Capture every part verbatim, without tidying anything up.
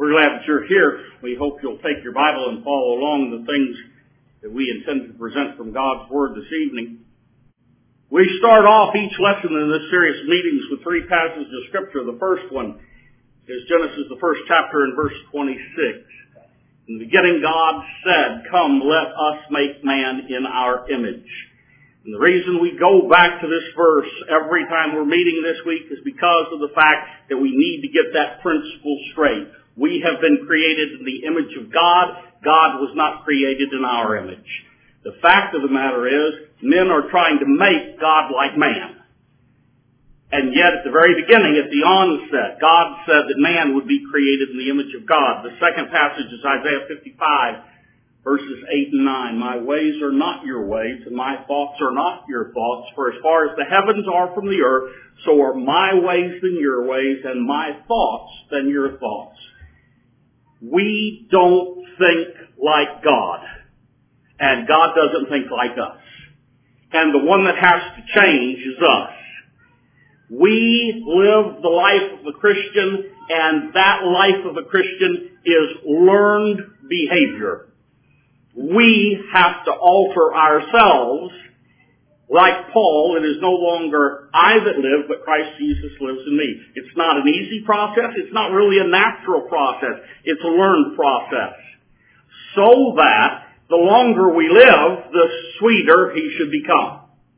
We're glad that you're here. We hope you'll take your Bible and follow along the things that we intend to present from God's Word this evening. We start off each lesson in this series of meetings with three passages of Scripture. The first one is Genesis, the first chapter, and verse twenty-six. In the beginning, God said, "Come, let us make man in our image." And the reason we go back to this verse every time we're meeting this week is because of the fact that we need to get that principle straight. We have been created in the image of God. God was not created in our image. The fact of the matter is, men are trying to make God like man. And yet, at the very beginning, at the onset, God said that man would be created in the image of God. The second passage is Isaiah fifty-five, verses eight and nine. "My ways are not your ways, and my thoughts are not your thoughts. For as far as the heavens are from the earth, so are my ways than your ways, and my thoughts than your thoughts." We don't think like God, and God doesn't think like us. And the one that has to change is us. We live the life of a Christian, and that life of a Christian is learned behavior. We have to alter ourselves. Like Paul, it is no longer I that live, but Christ Jesus lives in me. It's not an easy process. It's not really a natural process. It's a learned process. So that the longer we live, the sweeter he should become.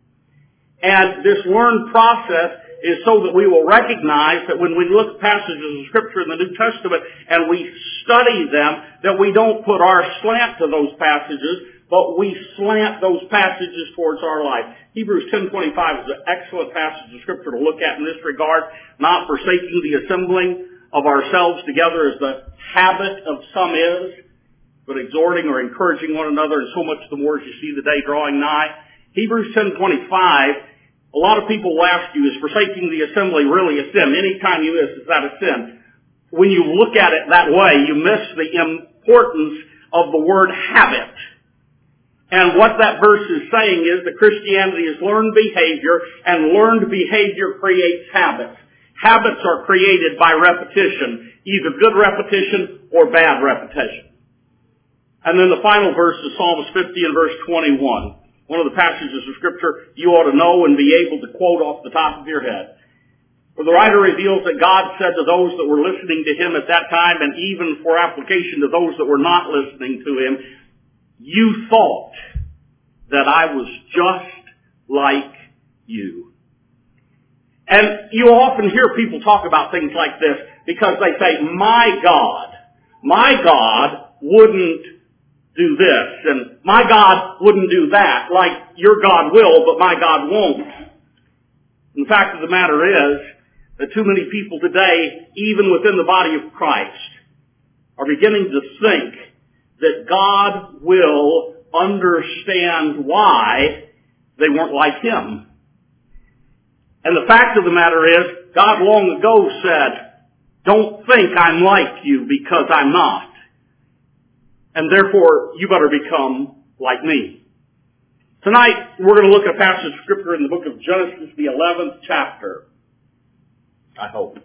And this learned process is so that we will recognize that when we look at passages of Scripture in the New Testament and we study them, that we don't put our slant to those passages, but we slant those passages towards our life. Hebrews ten twenty-five is an excellent passage of Scripture to look at in this regard. "Not forsaking the assembling of ourselves together as the habit of some is, but exhorting or encouraging one another, and so much the more as you see the day drawing nigh." Hebrews ten twenty-five, a lot of people will ask you, is forsaking the assembly really a sin? Anytime you miss, is that a sin? When you look at it that way, you miss the importance of the word habit. And what that verse is saying is that Christianity is learned behavior, and learned behavior creates habits. Habits are created by repetition, either good repetition or bad repetition. And then the final verse is Psalms fifty and verse twenty-one. One of the passages of Scripture you ought to know and be able to quote off the top of your head. Where the writer reveals that God said to those that were listening to him at that time, and even for application to those that were not listening to him, "You thought that I was just like you." And you often hear people talk about things like this because they say, "My God, my God wouldn't do this, and my God wouldn't do that, like your God will, but my God won't." And the fact of the matter is that too many people today, even within the body of Christ, are beginning to think that God will understand why they weren't like him. And the fact of the matter is, God long ago said, "Don't think I'm like you, because I'm not. And therefore, you better become like me." Tonight, we're going to look at a passage of Scripture in the book of Genesis, the eleventh chapter. I hope.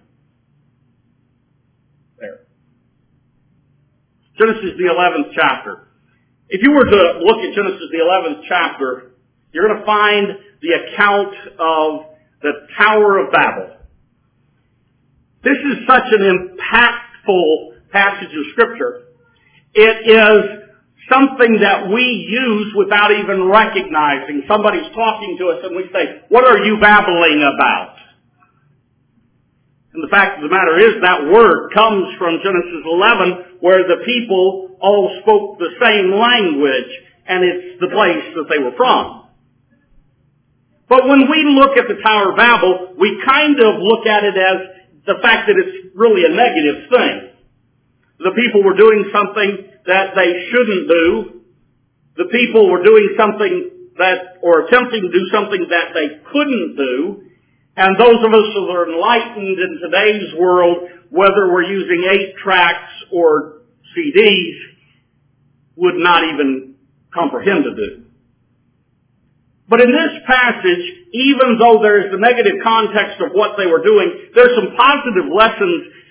There. Genesis, the eleventh chapter. If you were to look at Genesis, the eleventh chapter, you're going to find the account of the Tower of Babel. This is such an impactful passage of Scripture. It is something that we use without even recognizing. Somebody's talking to us and we say, "What are you babbling about?" And the fact of the matter is that word comes from Genesis eleven, where the people all spoke the same language, and it's the place that they were from. But when we look at the Tower of Babel, we kind of look at it as the fact that it's really a negative thing. The people were doing something that they shouldn't do. The people were doing something that, or attempting to do something that they couldn't do. And those of us who are enlightened in today's world, whether we're using eight tracks or C Ds, would not even comprehend to do. But in this passage, even though there's the negative context of what they were doing, there's some positive lessons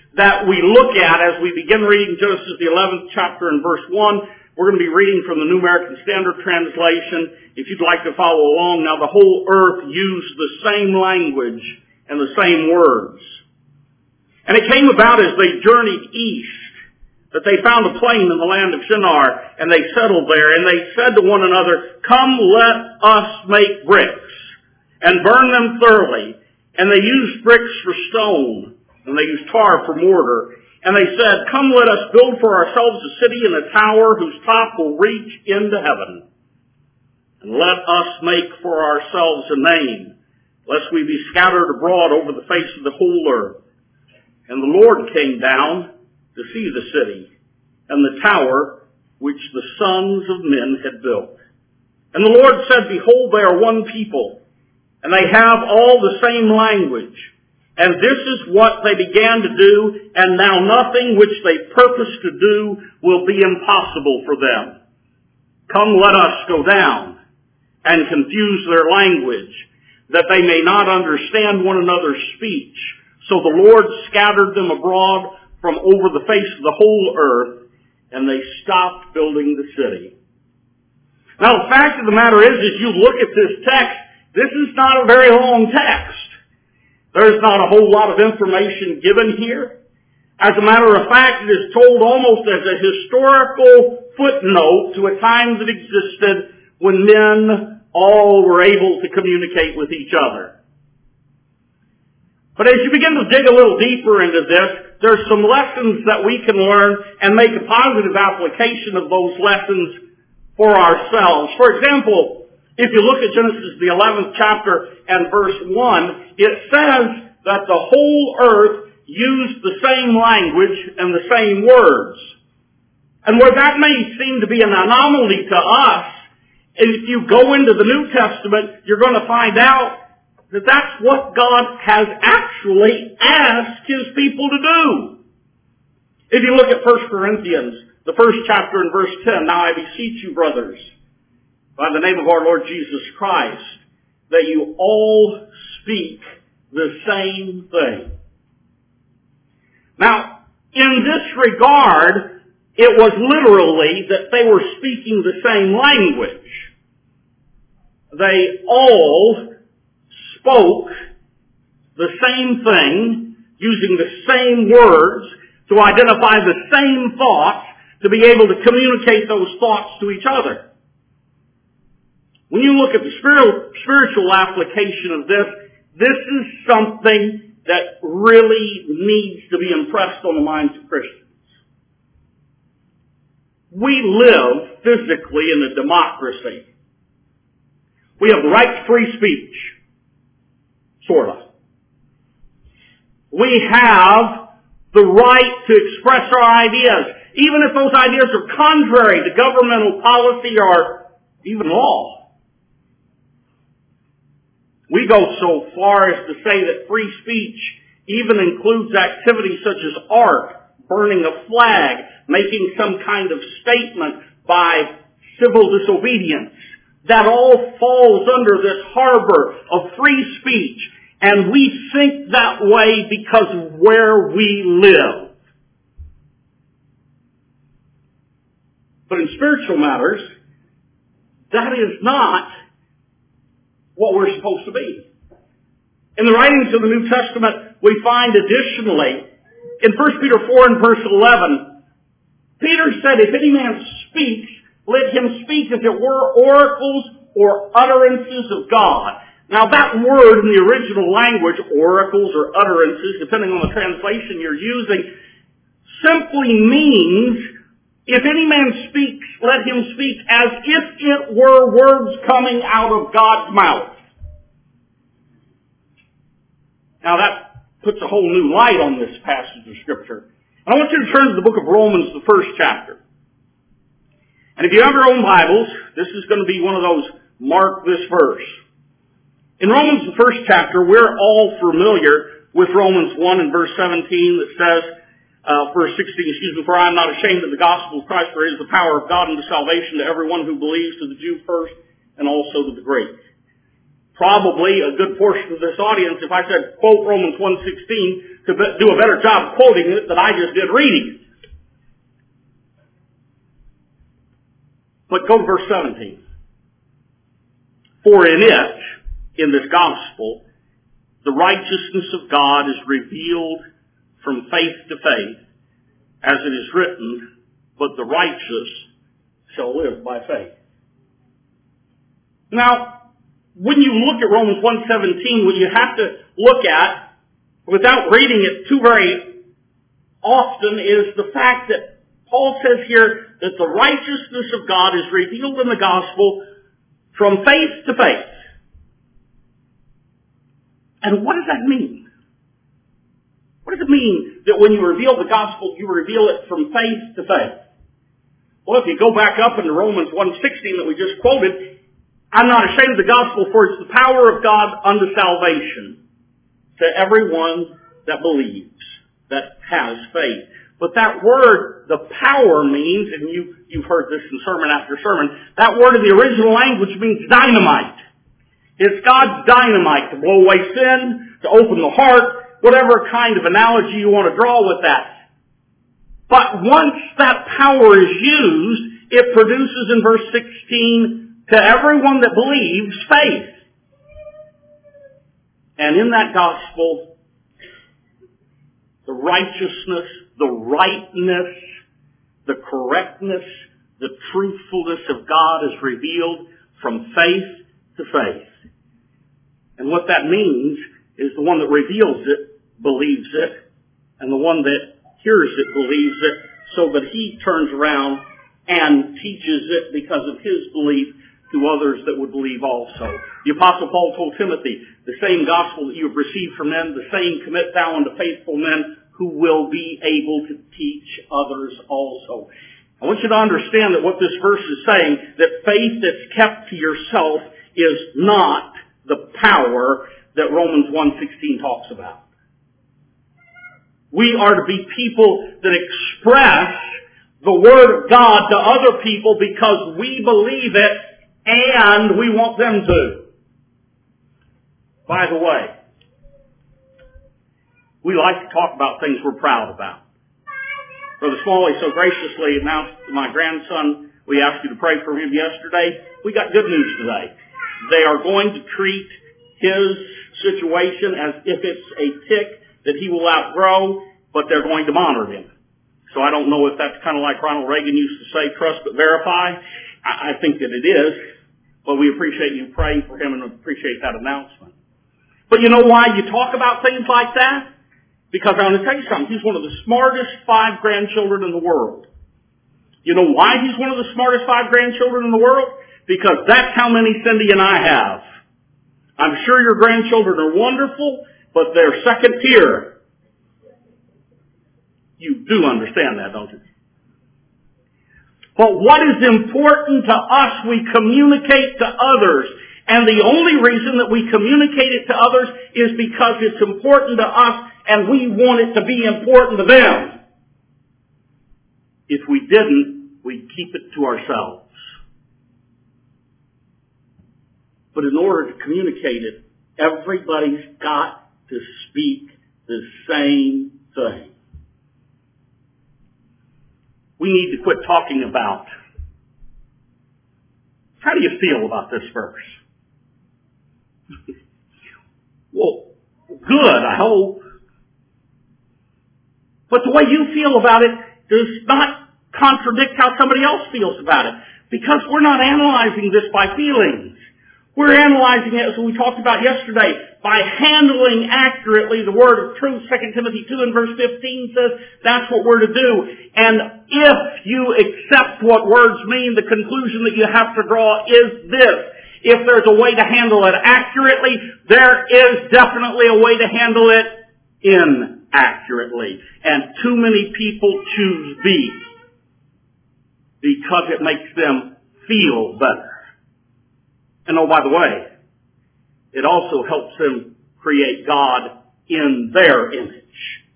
that we look at as we begin reading Genesis the eleventh chapter and verse one. We're going to be reading from the New American Standard Translation. If you'd like to follow along, now the whole earth used the same language and the same words. And it came about as they journeyed east that they found a plain in the land of Shinar, and they settled there, and they said to one another, "Come, let us make bricks, and burn them thoroughly." And they used bricks for stone, and they used tar for mortar. And they said, "Come, let us build for ourselves a city and a tower whose top will reach into heaven. And let us make for ourselves a name, lest we be scattered abroad over the face of the whole earth." And the Lord came down to see the city and the tower which the sons of men had built. And the Lord said, "Behold, they are one people, and they have all the same language. And this is what they began to do, and now nothing which they purpose to do will be impossible for them. Come, let us go down and confuse their language, that they may not understand one another's speech." So the Lord scattered them abroad from over the face of the whole earth, and they stopped building the city. Now the fact of the matter is, as you look at this text, this is not a very long text. There's not a whole lot of information given here. As a matter of fact, it is told almost as a historical footnote to a time that existed when men all were able to communicate with each other. But as you begin to dig a little deeper into this, there's some lessons that we can learn and make a positive application of those lessons for ourselves. For example, if you look at Genesis the eleventh chapter and verse one, it says that the whole earth used the same language and the same words. And where that may seem to be an anomaly to us, if you go into the New Testament, you're going to find out that that's what God has actually asked His people to do. If you look at First Corinthians, the first chapter and verse ten, "Now I beseech you, brothers, by the name of our Lord Jesus Christ, that you all speak the same thing." Now, in this regard, it was literally that they were speaking the same language. They all spoke the same thing, using the same words to identify the same thoughts, to be able to communicate those thoughts to each other. When you look at the spiritual application of this, this is something that really needs to be impressed on the minds of Christians. We live physically in a democracy. We have the right to free speech. Sort of. We have the right to express our ideas, even if those ideas are contrary to governmental policy or even law. We go so far as to say that free speech even includes activities such as art, burning a flag, making some kind of statement by civil disobedience. That all falls under this harbor of free speech, and we think that way because of where we live. But in spiritual matters, that is not what we're supposed to be. In the writings of the New Testament, we find additionally, in First Peter four and verse eleven, Peter said, "If any man speaks, let him speak as it were oracles or utterances of God." Now that word in the original language, oracles or utterances, depending on the translation you're using, simply means, if any man speaks, let him speak as if it were words coming out of God's mouth. Now that puts a whole new light on this passage of Scripture. And I want you to turn to the book of Romans, the first chapter. And if you have your own Bibles, this is going to be one of those mark this verse. In Romans, the first chapter, we're all familiar with Romans one and verse seventeen that says, uh, verse sixteen, excuse me, "For I am not ashamed of the gospel of Christ, for it is the power of God unto salvation to everyone who believes, to the Jew first, and also to the Greek." Probably a good portion of this audience, if I said, quote Romans one sixteen, to do a better job quoting it than I just did reading it. But go to verse seventeen. For in it, in this gospel, the righteousness of God is revealed from faith to faith, as it is written, but the righteous shall live by faith. Now, when you look at Romans one seventeen, what you have to look at, without reading it too very often, is the fact that Paul says here that the righteousness of God is revealed in the gospel from faith to faith. And what does that mean? What does it mean that when you reveal the gospel, you reveal it from faith to faith? Well, if you go back up into Romans one sixteen that we just quoted, I'm not ashamed of the gospel, for it's the power of God unto salvation to everyone that believes, that has faith. But that word, the power, means, and you, you've heard this in sermon after sermon, that word in the original language means dynamite. It's God's dynamite to blow away sin, to open the heart, whatever kind of analogy you want to draw with that. But once that power is used, it produces in verse sixteen, to everyone that believes, faith. And in that gospel, the righteousness, the rightness, the correctness, the truthfulness of God is revealed from faith to faith. And what that means is the one that reveals it believes it, and the one that hears it believes it, so that he turns around and teaches it because of his belief to others that would believe also. The Apostle Paul told Timothy, the same gospel that you have received from men, the same commit thou unto faithful men who will be able to teach others also. I want you to understand that what this verse is saying, that faith that's kept to yourself is not the power that Romans one sixteen talks about. We are to be people that express the Word of God to other people because we believe it and we want them to. By the way, we like to talk about things we're proud about. Brother Smalley so graciously announced to my grandson, we asked you to pray for him yesterday. We got good news today. They are going to treat his situation as if it's a tick that he will outgrow, but they're going to monitor him. So I don't know if that's kind of like Ronald Reagan used to say, trust but verify. I, I think that it is, but we appreciate you praying for him and appreciate that announcement. But you know why you talk about things like that? Because I want to tell you something. He's one of the smartest five grandchildren in the world. You know why he's one of the smartest five grandchildren in the world? Because that's how many Cindy and I have. I'm sure your grandchildren are wonderful, but they're second tier. You do understand that, don't you? But what is important to us, we communicate to others. And the only reason that we communicate it to others is because it's important to us and we want it to be important to them. If we didn't, we'd keep it to ourselves. But in order to communicate it, everybody's got to speak the same thing. We need to quit talking about. How do you feel about this verse? Well, good, I hope. But the way you feel about it does not contradict how somebody else feels about it. Because we're not analyzing this by feelings. We're analyzing it, as we talked about yesterday, by handling accurately the word of truth. Second Timothy two and verse fifteen says that's what we're to do. And if you accept what words mean, the conclusion that you have to draw is this. If there's a way to handle it accurately, there is definitely a way to handle it inaccurately. And too many people choose B because it makes them feel better. And oh, by the way, it also helps them create God in their image.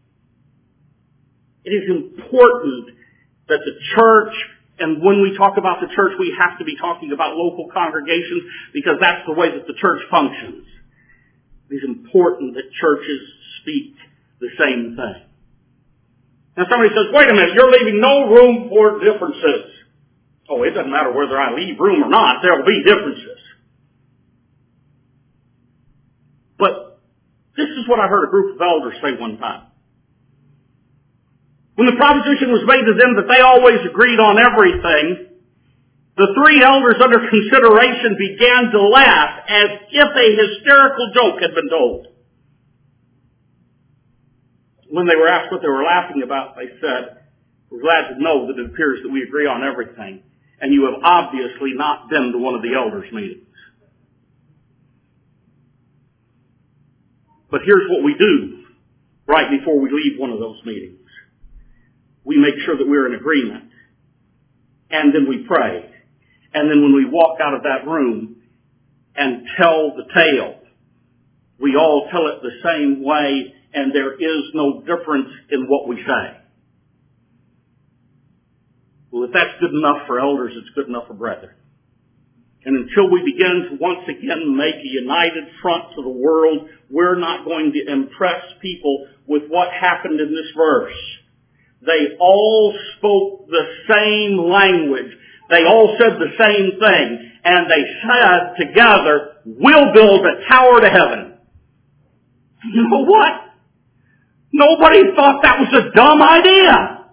It is important that the church, and when we talk about the church, we have to be talking about local congregations because that's the way that the church functions. It is important that churches speak the same thing. Now somebody says, wait a minute, you're leaving no room for differences. Oh, it doesn't matter whether I leave room or not, there will be differences. But this is what I heard a group of elders say one time. When the proposition was made to them that they always agreed on everything, the three elders under consideration began to laugh as if a hysterical joke had been told. When they were asked what they were laughing about, they said, we're glad to know that it appears that we agree on everything, and you have obviously not been to one of the elders' meetings. But here's what we do right before we leave one of those meetings. We make sure that we're in agreement, and then we pray. And then when we walk out of that room and tell the tale, we all tell it the same way, and there is no difference in what we say. Well, if that's good enough for elders, it's good enough for brethren. And until we begin to once again make a united front to the world, we're not going to impress people with what happened in this verse. They all spoke the same language. They all said the same thing. And they said together, we'll build a tower to heaven. You know what? Nobody thought that was a dumb idea.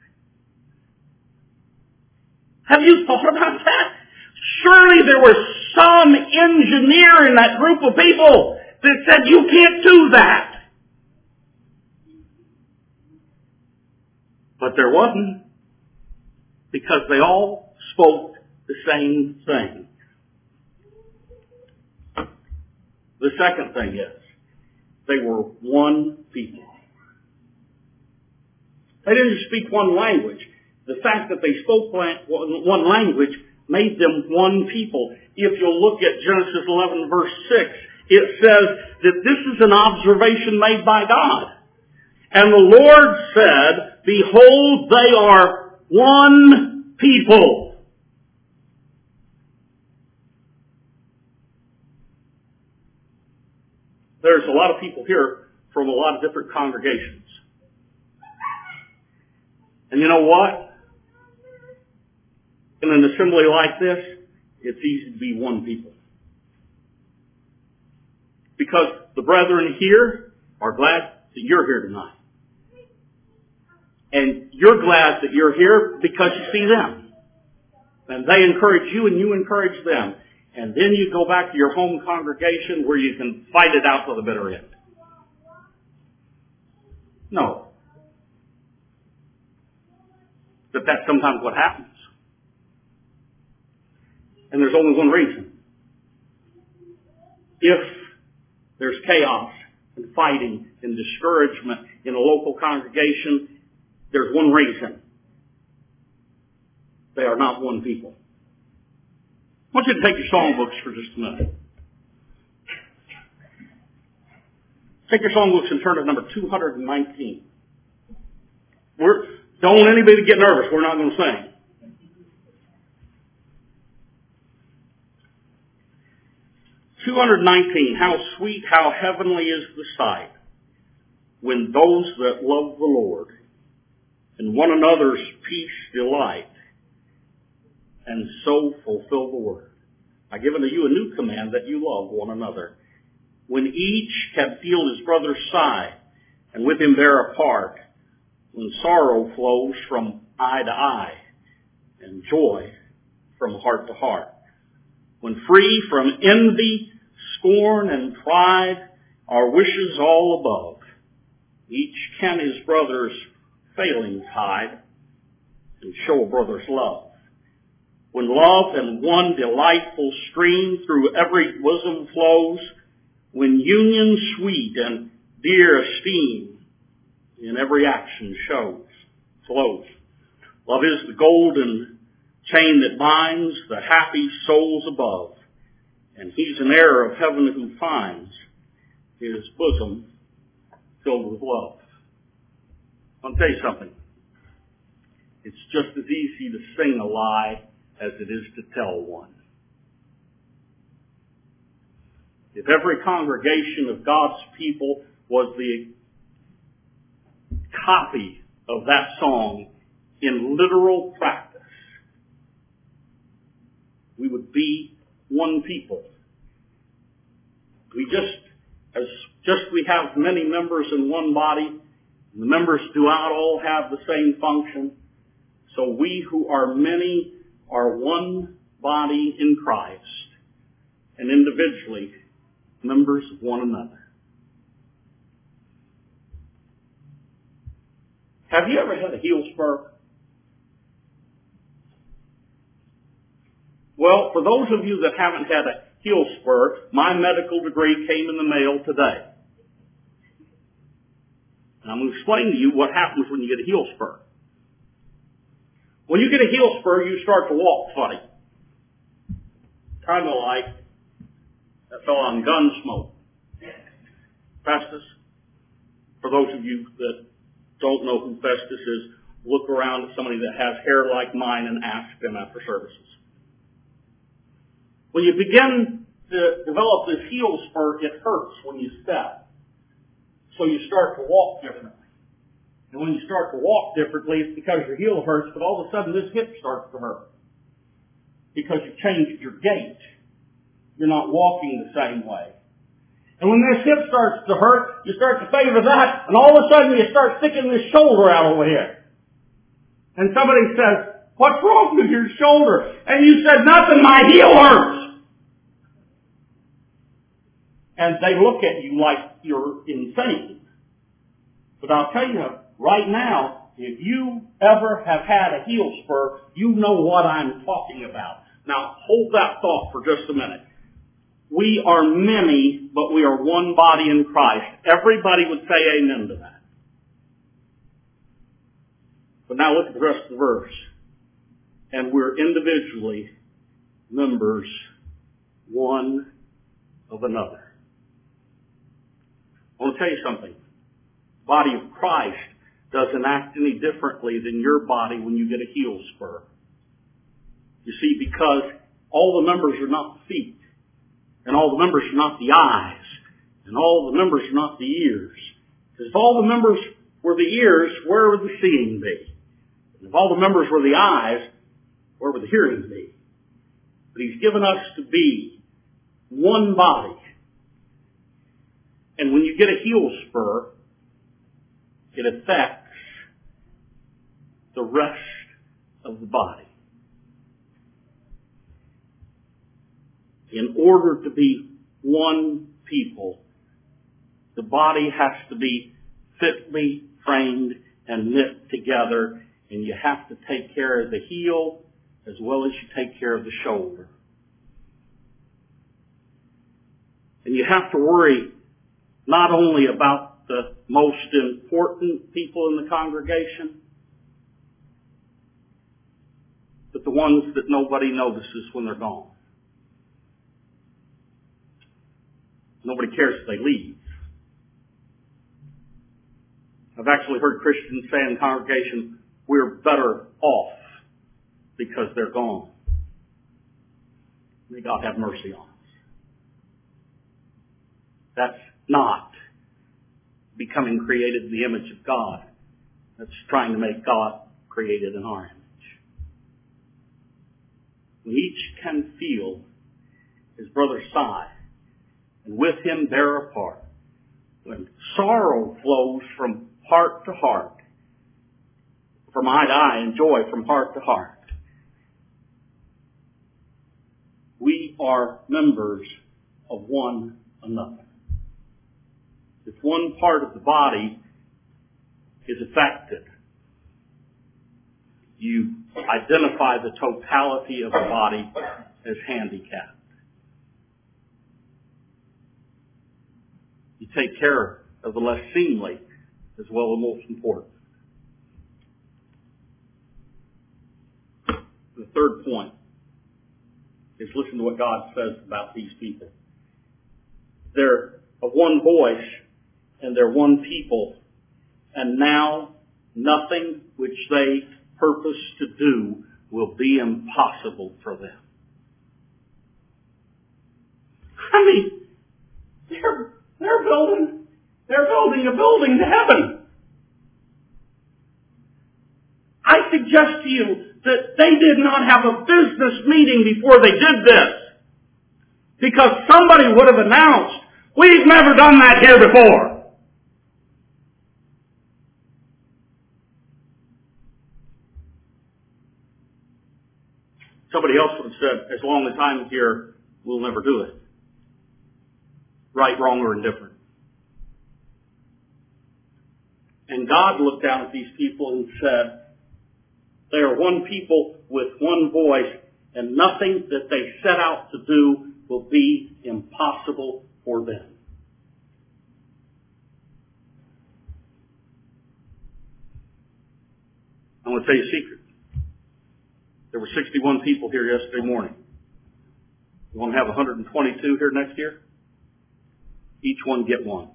Have you thought about that? Surely there was some engineer in that group of people that said, you can't do that. But there wasn't, because they all spoke the same thing. The second thing is, they were one people. They didn't speak one language. The fact that they spoke one language made them one people. If you'll look at Genesis eleven verse six, it says that this is an observation made by God. And the Lord said, behold, they are one people. There's a lot of people here from a lot of different congregations. And you know what? In an assembly like this, it's easy to be one people. Because the brethren here are glad that you're here tonight. And you're glad that you're here because you see them. And they encourage you and you encourage them. And then you go back to your home congregation where you can fight it out to the bitter end. No. But that's sometimes what happens. And there's only one reason. If there's chaos and fighting and discouragement in a local congregation, there's one reason. They are not one people. I want you to take your songbooks for just a minute. Take your songbooks and turn to number two hundred nineteen. We're, don't anybody get nervous. We're not going to sing. two hundred nineteen, how sweet, how heavenly is the sight when those that love the Lord and one another's peace delight and so fulfill the word. I give unto you a new command that you love one another. When each can feel his brother's sigh and with him bear a part, when sorrow flows from eye to eye and joy from heart to heart, when free from envy, scorn, and pride, our wishes all above, each can his brother's failings hide and show a brother's love. When love and one delightful stream through every bosom flows, when union sweet and dear esteem in every action shows, flows. Love is the golden chain that binds the happy souls above, and he's an heir of heaven who finds his bosom filled with love. I'll tell you something. It's just as easy to sing a lie as it is to tell one. If every congregation of God's people was the copy of that song in literal practice, we would be one people. We just, as just we have many members in one body, the members do not all have the same function. So we who are many are one body in Christ, and individually members of one another. Have you ever had a heel spur? Well, for those of you that haven't had a heel spur, my medical degree came in the mail today. And I'm going to explain to you what happens when you get a heel spur. When you get a heel spur, you start to walk funny. Kind of like that fellow on Gunsmoke. Festus. For those of you that don't know who Festus is, look around at somebody that has hair like mine and ask them after services. When you begin to develop this heel spur, it hurts when you step. So you start to walk differently. And when you start to walk differently, it's because your heel hurts, but all of a sudden this hip starts to hurt. Because you've changed your gait. You're not walking the same way. And when this hip starts to hurt, you start to favor that, and all of a sudden you start sticking this shoulder out over here. And somebody says, "What's wrong with your shoulder?" And you said, "Nothing, my heel hurts." And they look at you like you're insane. But I'll tell you, right now, if you ever have had a heel spur, you know what I'm talking about. Now, hold that thought for just a minute. We are many, but we are one body in Christ. Everybody would say amen to that. But now look at the rest of the verse. And we're individually members one of another. I want to tell you something. The body of Christ doesn't act any differently than your body when you get a heel spur. You see, because all the members are not the feet, and all the members are not the eyes, and all the members are not the ears. Because if all the members were the ears, where would the seeing be? And if all the members were the eyes, where would the hearing be? But He's given us to be one body. And when you get a heel spur, it affects the rest of the body. In order to be one people, the body has to be fitly framed and knit together, and you have to take care of the heel as well as you take care of the shoulder. And you have to worry not only about the most important people in the congregation, but the ones that nobody notices when they're gone. Nobody cares if they leave. I've actually heard Christians say in the congregation, we're better off because they're gone. May God have mercy on us. That's not becoming created in the image of God. That's trying to make God created in our image. We each can feel his brother sigh, and with him bear a part. When sorrow flows from heart to heart, from eye to eye, and joy from heart to heart, we are members of one another. If one part of the body is affected, you identify the totality of the body as handicapped. You take care of the less seemly as well as most important. The third point is listen to what God says about these people. They're of one voice and they're one people, and now nothing which they purpose to do will be impossible for them. I mean, they're They're building, they're building a building to heaven. I suggest to you that they did not have a business meeting before they did this. Because somebody would have announced, we've never done that here before. Somebody else would have said, as long as I'm here, we'll never do it. Right, wrong, or indifferent. And God looked down at these people and said, they are one people with one voice, and nothing that they set out to do will be impossible for them. I'm going to tell you a secret. There were sixty-one people here yesterday morning. You want to have one hundred twenty-two here next year? Each one get one.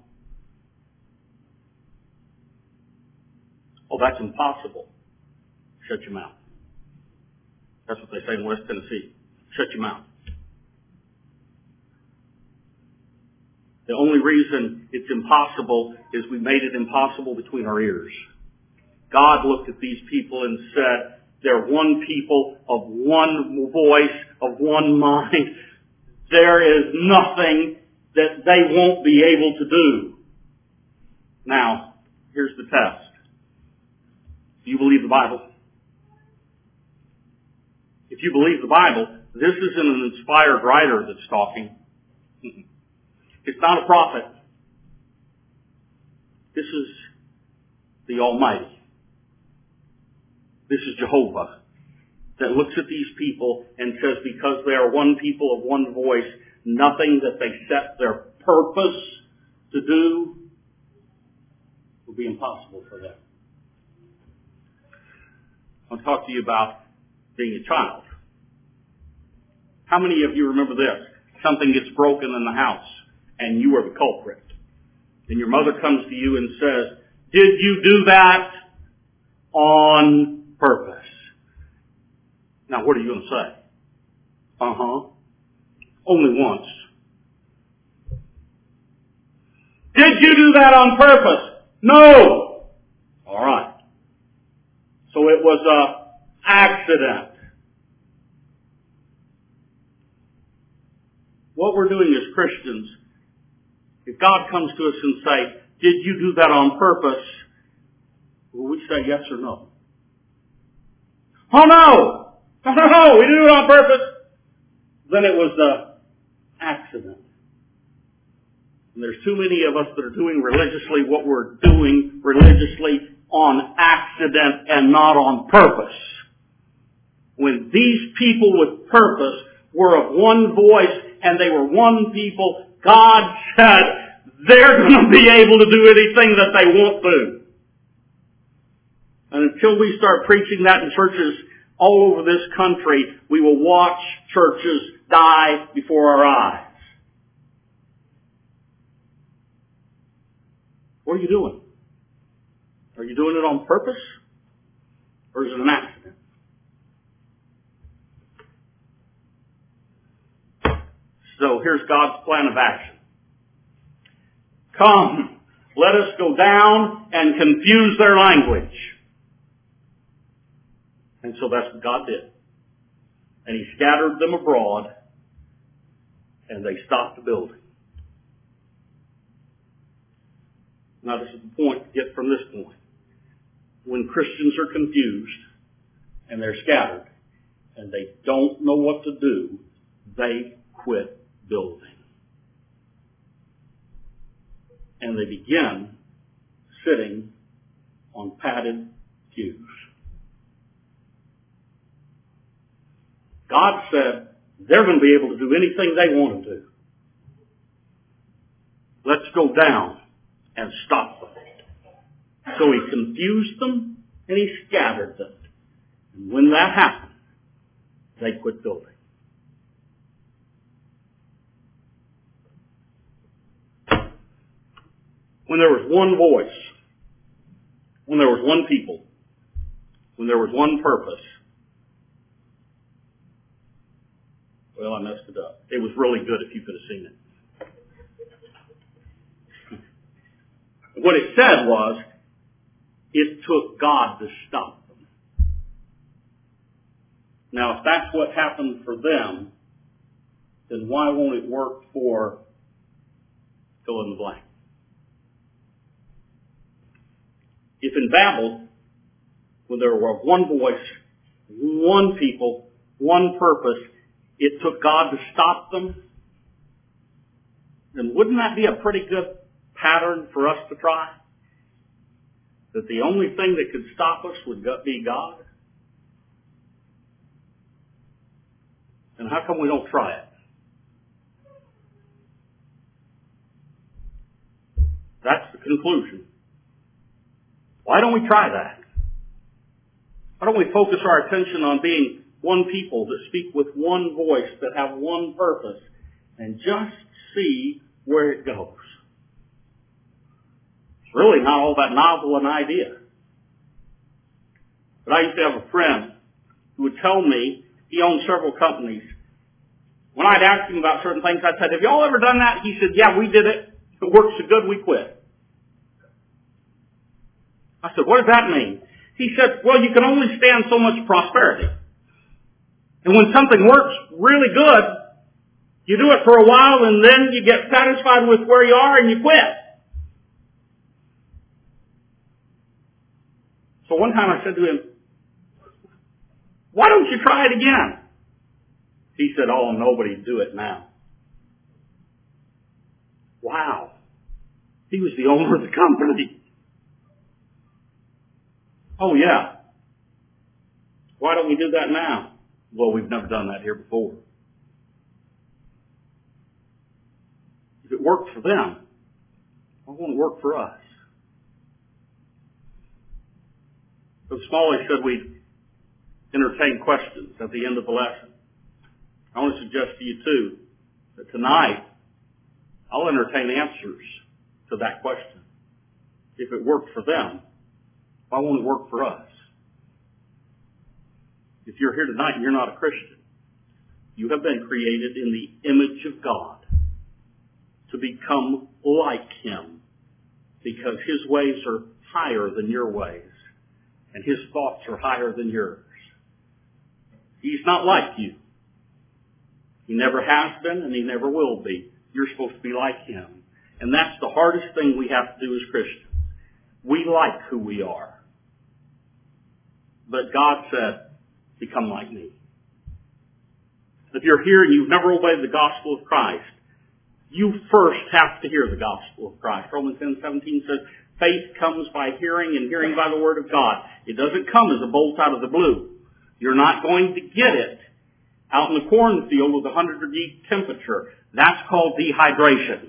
Oh, that's impossible. Shut your mouth. That's what they say in West Tennessee. Shut your mouth. The only reason it's impossible is we made it impossible between our ears. God looked at these people and said, they're one people of one voice, of one mind. There is nothing that they won't be able to do. Now, here's the test. Do you believe the Bible? If you believe the Bible, this isn't an inspired writer that's talking. It's not a prophet. This is the Almighty. This is Jehovah that looks at these people and says, because they are one people of one voice, nothing that they set their purpose to do will be impossible for them. I'll talk to you about being a child. How many of you remember this? Something gets broken in the house and you are the culprit. And your mother comes to you and says, did you do that on purpose? Now what are you going to say? Uh-huh. Only once. Did you do that on purpose? No. All right. So it was a accident. What we're doing as Christians, if God comes to us and say, did you do that on purpose? Will we say yes or no? Oh no! No, no, no, we didn't do it on purpose. Then it was an accident. And there's too many of us that are doing religiously what we're doing religiously on accident and not on purpose. When these people with purpose were of one voice and they were one people, God said they're going to be able to do anything that they want to. And until we start preaching that in churches all over this country, we will watch churches die before our eyes. What are you doing? Are you doing it on purpose? Or is it an accident? So here's God's plan of action. Come, let us go down and confuse their language. And so that's what God did. And He scattered them abroad, and they stopped the building. Now this is the point to get from this point. When Christians are confused, and they're scattered, and they don't know what to do, they quit building. And they begin sitting on padded pews. God said they're going to be able to do anything they want to do. Let's go down and stop them. So He confused them and He scattered them. And when that happened, they quit building. When there was one voice, when there was one people, when there was one purpose, well, I messed it up. It was really good if you could have seen it. What it said was, it took God to stop them. Now, if that's what happened for them, then why won't it work for fill in the blank? If in Babel, when there were one voice, one people, one purpose, it took God to stop them, then wouldn't that be a pretty good pattern for us to try? That the only thing that could stop us would be God? And how come we don't try it? That's the conclusion. Why don't we try that? Why don't we focus our attention on being one people that speak with one voice, that have one purpose, and just see where it goes? It's really not all that novel an idea. But I used to have a friend who would tell me, he owned several companies. When I'd ask him about certain things, I'd say, have y'all ever done that? He said, yeah, we did it. If it worked so good, we quit. I said, what does that mean? He said, well, you can only stand so much prosperity. And when something works really good, you do it for a while and then you get satisfied with where you are and you quit. So one time I said to him, why don't you try it again? He said, oh, nobody'd do it now. Wow. He was the owner of the company. Oh, yeah. Why don't we do that now? Well, we've never done that here before. If it worked for them, why won't it work for us? So Smalley said we'd entertain questions at the end of the lesson. I want to suggest to you, too, that tonight I'll entertain answers to that question. If it worked for them, why won't it work for us? If you're here tonight and you're not a Christian, you have been created in the image of God to become like Him, because His ways are higher than your ways and His thoughts are higher than yours. He's not like you. He never has been and He never will be. You're supposed to be like Him. And that's the hardest thing we have to do as Christians. We like who we are. But God said, become like me. If you're here and you've never obeyed the gospel of Christ, you first have to hear the gospel of Christ. Romans ten seventeen says, faith comes by hearing and hearing by the word of God. It doesn't come as a bolt out of the blue. You're not going to get it out in the cornfield with a hundred degree temperature. That's called dehydration.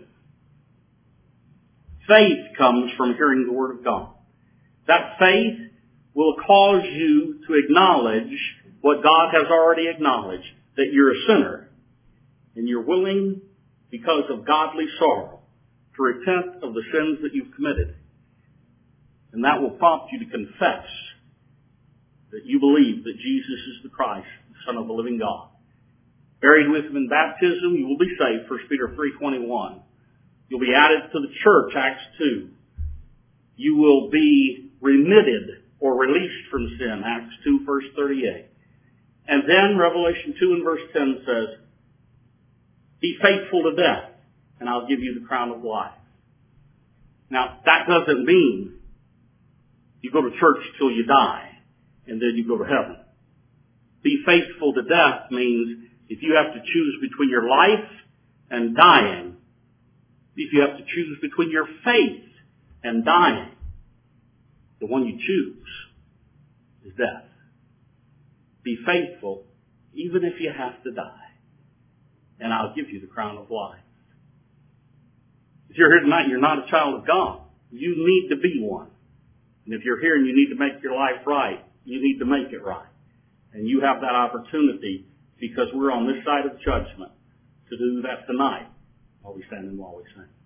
Faith comes from hearing the word of God. That faith will cause you to acknowledge what God has already acknowledged, that you're a sinner, and you're willing, because of godly sorrow, to repent of the sins that you've committed. And that will prompt you to confess that you believe that Jesus is the Christ, the Son of the living God. Buried with Him in baptism, you will be saved, First Peter three twenty-one. You'll be added to the church, Acts two. You will be remitted or released from sin, Acts two, verse thirty-eight. And then Revelation two and verse ten says, be faithful to death, and I'll give you the crown of life. Now, that doesn't mean you go to church till you die, and then you go to heaven. Be faithful to death means if you have to choose between your life and dying, if you have to choose between your faith and dying, the one you choose is death. Be faithful even if you have to die, and I'll give you the crown of life. If you're here tonight and you're not a child of God, you need to be one. And if you're here and you need to make your life right, you need to make it right. And you have that opportunity, because we're on this side of judgment, to do that tonight while we stand and while we sing.